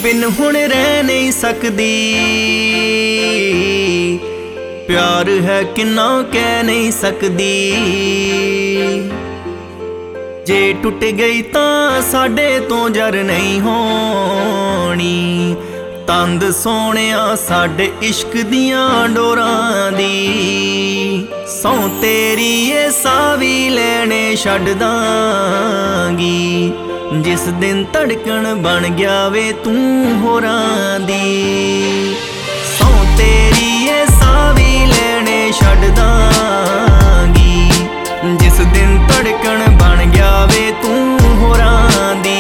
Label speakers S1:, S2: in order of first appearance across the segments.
S1: बिन हुण रह नहीं सकदी, प्यार है किन्ना कह नहीं सकदी। जे टुट गई तां साडे तो जर नहीं होनी, तंद सोहणिया साडे इश्क दियां डोरां दी। सौ तेरी ये साह भी लैणे छड्ड दांगी, जिस दिन धड़कन बन गया वे तू होरां दी। सौ तेरी ये साह भी लैणे छड्ड दांगी, जिस दिन धड़कन बन गया वे तू होरां दी।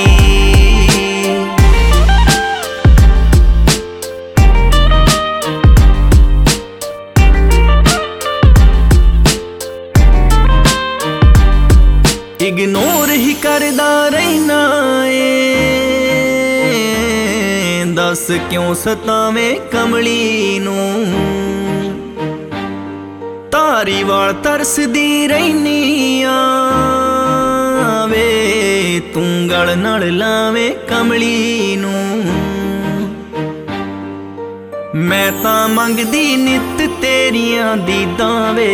S1: इग्नोर ही करदा रहना ए, दस क्यों सतावें कमली नूं। धारीवाल तरसदी रहनी वे, तू गल नाल लावें कमली नूं। मैं तां मंगदी नित तेरियां दीदां वे,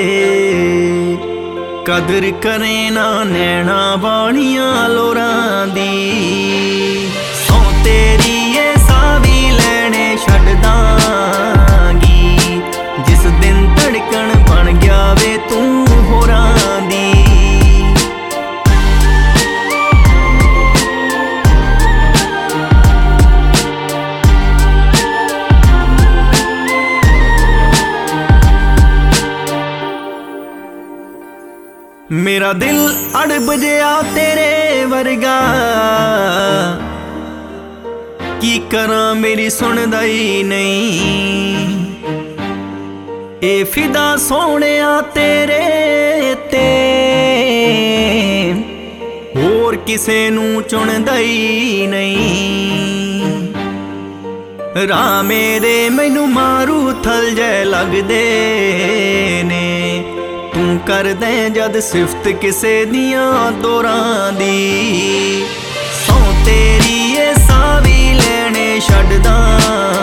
S1: कदर करे ना नैना वालियां लोरां दी। सौ तेरी ये साह भी लैणे छड्ड दांगी, जिस दिन धड़कन बन गया वे तू होरां दी। मेरा दिल अड़ब गया तेरे वर्गा, की करा मेरी सुनदा ही नहीं। ए फिदा सोहणिया तेरे ते, होर किसे नूं चुनदा ही नहीं। राह मेरे मैनू मारू थल जै लगदे ने, तू कर दे जद सिफत किसे दियां दोरां दी। सौ तेरी ये साह भी लैणे छड्ड दां